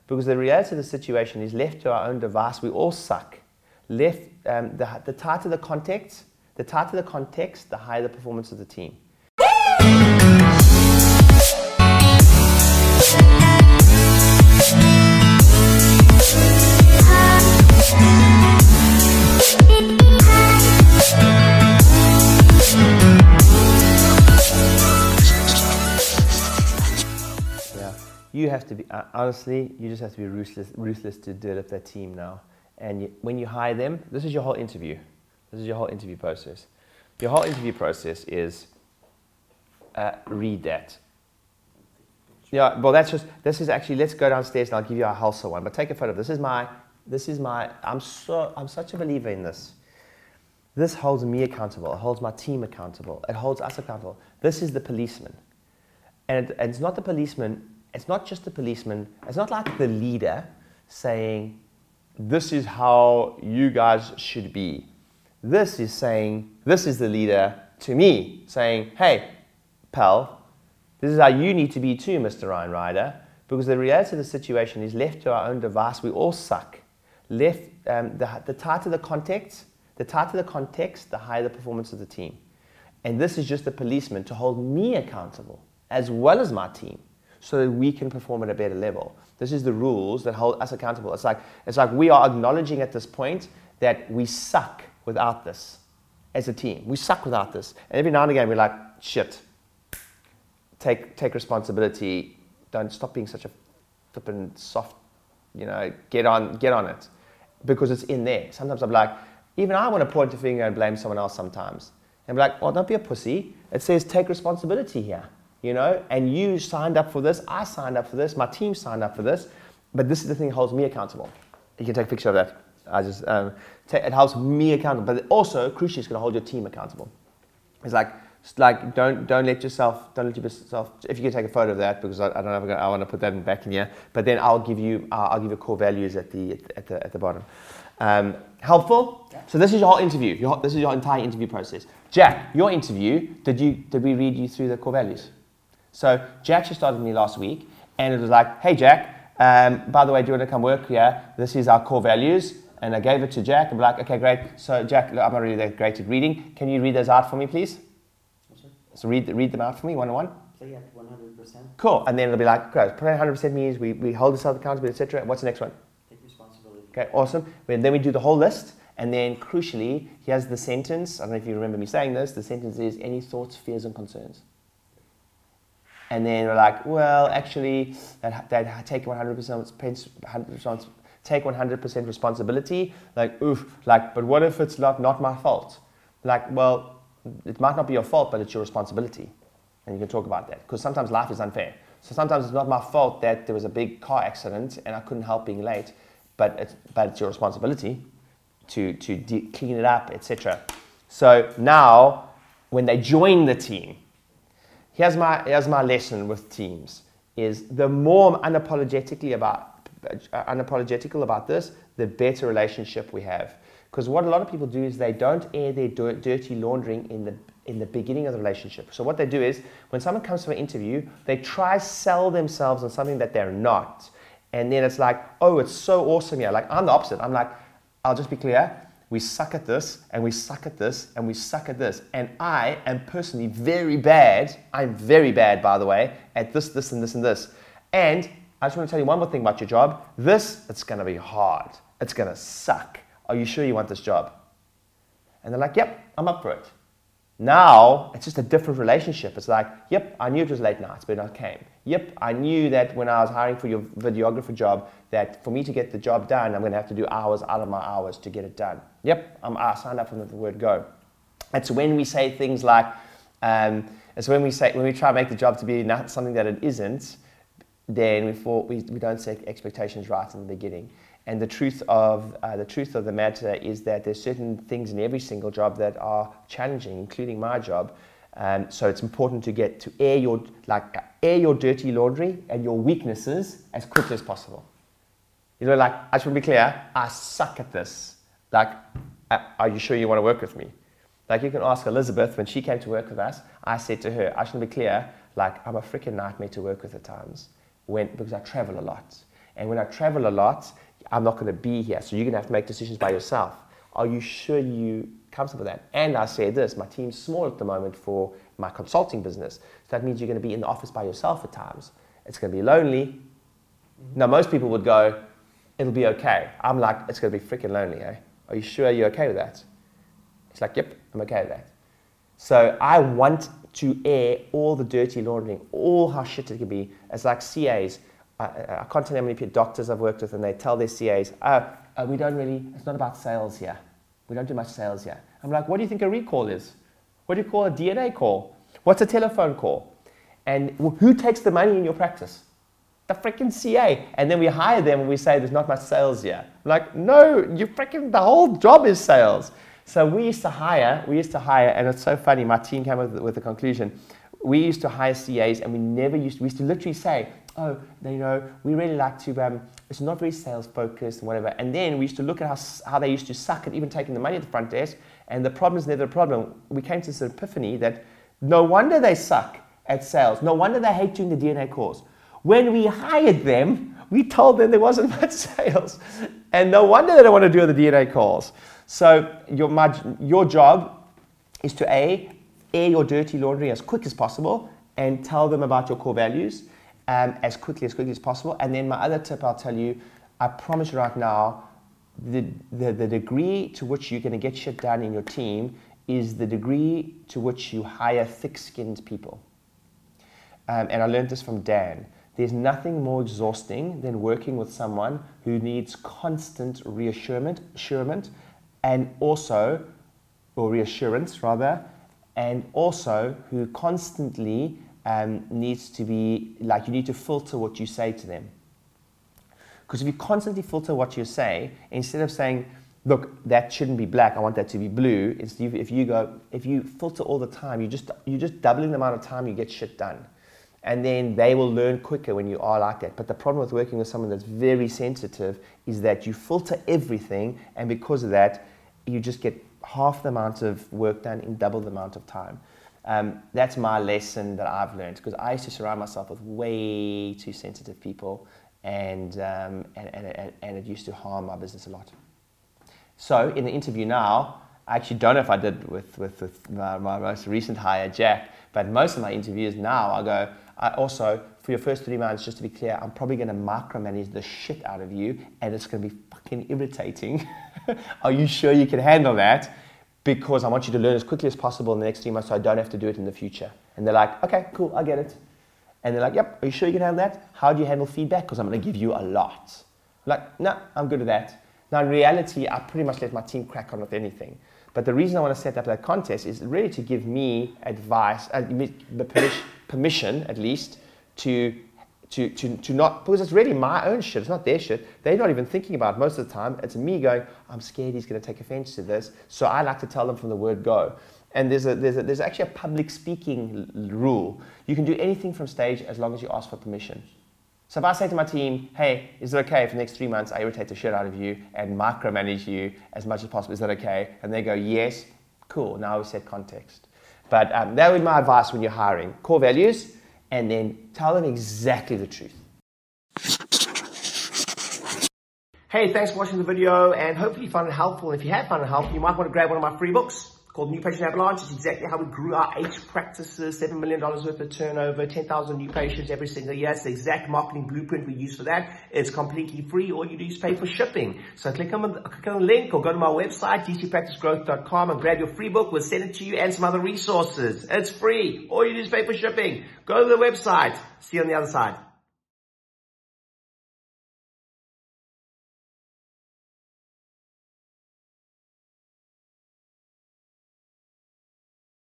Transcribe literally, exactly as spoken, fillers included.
Because the reality of the situation is, left to our own device, we all suck. Left, um, the, the tighter the context, the tighter the context, the higher the performance of the team. You have to be, uh, honestly, you just have to be ruthless, ruthless to develop that team now. And you, when you hire them, this is your whole interview. This is your whole interview process. Your whole interview process is uh, read that. Yeah, well, that's just, this is actually, let's go downstairs and I'll give you a Hulsa one. But take a photo. This is my, this is my, I'm so, I'm such a believer in this. This holds me accountable. It holds my team accountable. It holds us accountable. This is the policeman. And, it, and it's not the policeman. It's not just the policeman, it's not like the leader saying, this is how you guys should be. This is saying, this is the leader to me, saying, hey, pal, this is how you need to be too, Mister Ryan Ryder, because the reality of the situation is, left to our own device, we all suck. Left, um, the, the tighter the context, the tighter the context, the higher the performance of the team. And this is just the policeman to hold me accountable, as well as my team, so that we can perform at a better level. This is the rules that hold us accountable. It's like, it's like we are acknowledging at this point that we suck without this as a team. We suck without this. And every now and again, we're like, shit, take, take responsibility. Don't stop being such a flippin' soft, you know, get on, get on it. Because it's in there. Sometimes I'm like, even I want to point a finger and blame someone else sometimes. And be like, well, don't be a pussy. It says take responsibility here. You know, and you signed up for this, I signed up for this, my team signed up for this, but this is the thing that holds me accountable. You can take a picture of that. I just, um, take, it holds me accountable, but also, crucially, it's going to hold your team accountable. It's like, it's like don't don't let yourself, don't let yourself, if you can take a photo of that, because I, I don't know if I'm gonna, I want to put that in back in here, but then I'll give you, uh, I'll give you core values at the, at the, at the bottom. Um, helpful? Yeah. So this is your whole interview, your, this is your entire interview process. Jack, your interview, did you, did we read you through the core values? So Jack just started with me last week, and it was like, hey Jack, um, by the way, do you want to come work here? This is our core values. And I gave it to Jack, and be like, okay, great. So Jack, look, I'm not really that great at reading. Can you read those out for me, please? Sure. So read, read them out for me, one on one. Play at one hundred percent. Cool, and then it'll be like, great, play one hundred percent means we, we hold ourselves accountable, et cetera. What's the next one? Take responsibility. Okay, awesome. And then we do the whole list, and then crucially, here's the sentence. I don't know if you remember me saying this. The sentence is, any thoughts, fears, and concerns? And then we're like, well, actually, that, that take one hundred percent, take one hundred percent responsibility. Like, oof, like, but what if it's not, not my fault? Like, well, it might not be your fault, but it's your responsibility. And you can talk about that. Because sometimes life is unfair. So sometimes it's not my fault that there was a big car accident and I couldn't help being late, but it's, but it's your responsibility to, to de- clean it up, et cetera. So now, when they join the team, Here's my, here's my lesson with teams, is the more I'm unapologetically about, uh, unapologetical about this, the better relationship we have. Because what a lot of people do is they don't air their dirt, dirty laundering in the, in the beginning of the relationship. So what they do is, when someone comes for an interview, they try to sell themselves on something that they're not. And then it's like, oh, it's so awesome here. Like, I'm the opposite. I'm like, I'll just be clear. We suck at this, and we suck at this, and we suck at this. And I am personally very bad, I'm very bad, by the way, at this, this, and this, and this. And I just want to tell you one more thing about your job. This, it's going to be hard. It's going to suck. Are you sure you want this job? And they're like, yep, I'm up for it. Now, it's just a different relationship. It's like, yep, I knew it was late nights, but I came. Yep, I knew that when I was hiring for your videographer job, that for me to get the job done, I'm going to have to do hours out of my hours to get it done. Yep, I'm, I signed up from the word go. It's when we say things like, um, it's when we say, when we try to make the job to be not something that it isn't, then we, thought we, we don't set expectations right in the beginning. And the truth of uh, the truth of the matter is that there's certain things in every single job that are challenging, including my job. Um, so it's important to get to air your like air your dirty laundry and your weaknesses as quickly as possible. You know, like, I just want to be clear. I suck at this. Like, are you sure you want to work with me? Like, you can ask Elizabeth when she came to work with us. I said to her, I just want to be clear. Like, I'm a freaking nightmare to work with at times when because I travel a lot. And when I travel a lot, I'm not going to be here. So you're going to have to make decisions by yourself. Are you sure you comfortable with that? And I say this, my team's small at the moment for my consulting business. So that means you're going to be in the office by yourself at times. It's going to be lonely. Mm-hmm. Now, most people would go, it'll be okay. I'm like, it's going to be freaking lonely, eh? Are you sure you're okay with that? It's like, yep, I'm okay with that. So I want to air all the dirty laundry, all how shit it can be. It's like C As. I, I can't tell you how many doctors I've worked with, and they tell their C As, oh, oh, we don't really, it's not about sales here. We don't do much sales here. I'm like, what do you think a recall is? What do you call a D N A call? What's a telephone call? And who takes the money in your practice? The freaking C A. And then we hire them and we say there's not much sales here. I'm like, no, you freaking, the whole job is sales. So we used to hire, we used to hire, and it's so funny, my team came up with, with the conclusion. We used to hire C As and we never used to, we used to literally say, oh, you know, we really like to, um, it's not very sales focused and whatever. And then we used to look at how, how they used to suck at even taking the money at the front desk. And the problem is never a problem. We came to this epiphany that no wonder they suck at sales. No wonder they hate doing the D N A calls. When we hired them, we told them there wasn't much sales. And no wonder they don't want to do the D N A calls. So your, my, your job is to A, air your dirty laundry as quick as possible and tell them about your core values um, as quickly as quickly as possible. And then my other tip I'll tell you, I promise you right now, the, the, the degree to which you're going to get shit done in your team is the degree to which you hire thick-skinned people. Um, and I learned this from Dan. There's nothing more exhausting than working with someone who needs constant reassurance, assurance, and also, or reassurance rather, and also who constantly um, needs to be, like you need to filter what you say to them. Because if you constantly filter what you say, instead of saying, look, that shouldn't be black, I want that to be blue, it's, if you go, if you filter all the time, you just, you're just doubling the amount of time you get shit done. And then they will learn quicker when you are like that. But the problem with working with someone that's very sensitive is that you filter everything, and because of that, you just get half the amount of work done in double the amount of time. Um, that's my lesson that I've learned, because I used to surround myself with way too sensitive people, and, um, and, and, and, and it used to harm my business a lot. So in the interview now, I actually don't know if I did with, with, with my, my most recent hire, Jack, but most of my interviews now, I go, I also, for your first three months, just to be clear, I'm probably going to micromanage the shit out of you, and it's going to be fucking irritating. Are you sure you can handle that? Because I want you to learn as quickly as possible in the next three months so I don't have to do it in the future. And they're like, okay, cool, I get it. And they're like, yep, are you sure you can handle that? How do you handle feedback? Because I'm going to give you a lot. I'm like, no, I'm good at that. Now, in reality, I pretty much let my team crack on with anything. But the reason I want to set up that contest is really to give me advice, uh, permission at least, to, to, to, to not, because it's really my own shit, it's not their shit. They're not even thinking about it most of the time. It's me going, I'm scared he's going to take offense to this. So I like to tell them from the word go. And there's, a, there's, a, there's actually a public speaking rule. You can do anything from stage as long as you ask for permission. So if I say to my team, hey, is it okay if the next three months I irritate the shit out of you and micromanage you as much as possible? Is that okay? And they go, yes, cool, now we set context. But um, that would be my advice when you're hiring. Core values, and then tell them exactly the truth. Hey, thanks for watching the video, and hopefully you found it helpful. If you have found it helpful, you might want to grab one of my free books called New Patient Avalanche. It's exactly how we grew our H practices, seven million dollars worth of turnover, ten thousand new patients every single year. It's the exact marketing blueprint we use for that. It's completely free. All you do is pay for shipping. So click on the, click on the link or go to my website, d c practice growth dot com, and grab your free book. We'll send it to you and some other resources. It's free. All you do is pay for shipping. Go to the website. See you on the other side.